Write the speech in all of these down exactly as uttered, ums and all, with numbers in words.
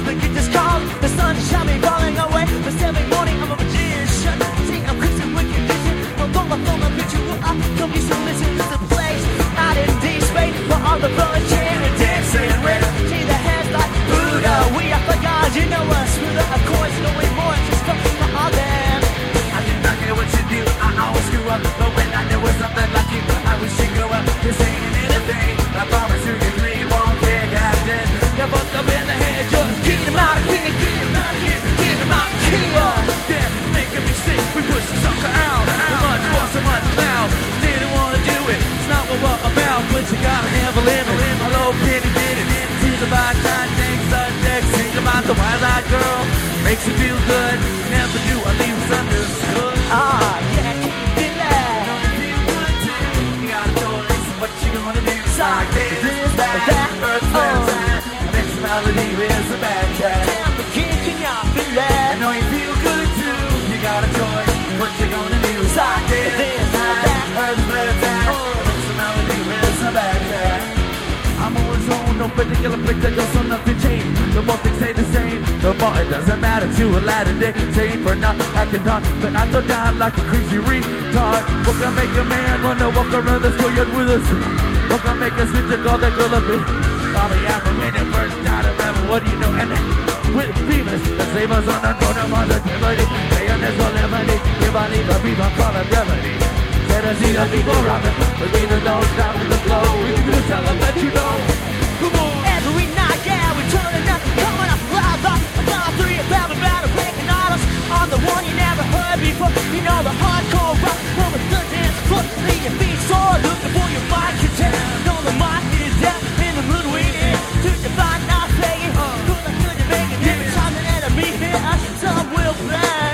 the guitar's calling, the sun is shining, falling away. But every morning I'm a magician. See, I'm crazy with your vision. Although I throw my picture up, come you so listen to the place. Out in deep space, where all the brothers cheering, dancing, red. See the heads like Buddha. We are the gods, you know us. With the chords, no way more, just come to all them. I do not care what you do, I always screw up. But when I know it's something like you, I wish you go up. This ain't anything, I promise you, you dream won't get captain. You're both up in the head, just get him out of here, get him out of here, get him out of here. They're making me sick, we push the sucker out. So much more, so much loud. Didn't want to do it, it's not what we're about. But you gotta have a limit. Hello, Penny did it. See the bad time, things subject. Think about the wild-eyed girl. Makes you feel good. Never do, I leave us understood. Ah, yeah, can you feel that? Feel good too. You got a choice, what you gonna do? Like this, this that, that, earth, oh. That. Next melody is a bad track. Tell me, kid, can y'all feel that? I know you feel good too. You got a choice, what you gonna do? Like this, this that, that, earth, that. Next melody is a bad track. I'm always on no particular particular, so nothing changed. The more things stay the same, the more it doesn't matter to a latter day. Same for not acting on, but I go down like a crazy retard. What can make a man wanna walk around the schoolyard with us? What can make us switch and call that girl a bitch? Probably after when it first died, remember what do you know? And then with Venus, the same as on the road of positivity. They on this whole remedy, if I leave a beat on call of remedy. Let us see the people robbing, but we don't stop in the flow. We can just tell them that you know. Come on. Every night, yeah, we're turning up, coming up loud, up. About three, about about breaking autos on the one you never heard before. You know the hardcore rock from the third dance floor. Leave your feet sore, looking for your mic content. Know the mic is deaf in the mood we in. To define not playing, good I could make it. Every time an enemy hit us, some will play.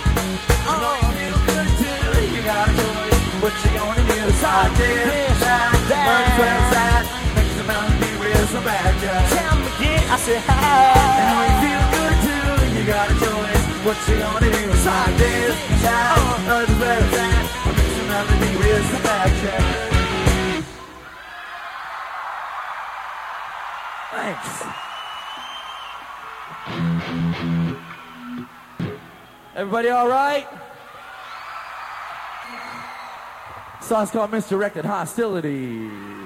Oh, feel good too, you got a choice. What you gonna do? Side this, that, that, that. Makes the mountain be real, so bad, yeah. Tell me again, I said hi. And we feel good too, you got a choice. What you gonna do? Side this, that, that, that. Makes the mountain be real, so bad, yeah. Thanks. Everybody all right? Song's called Misdirected Hostility.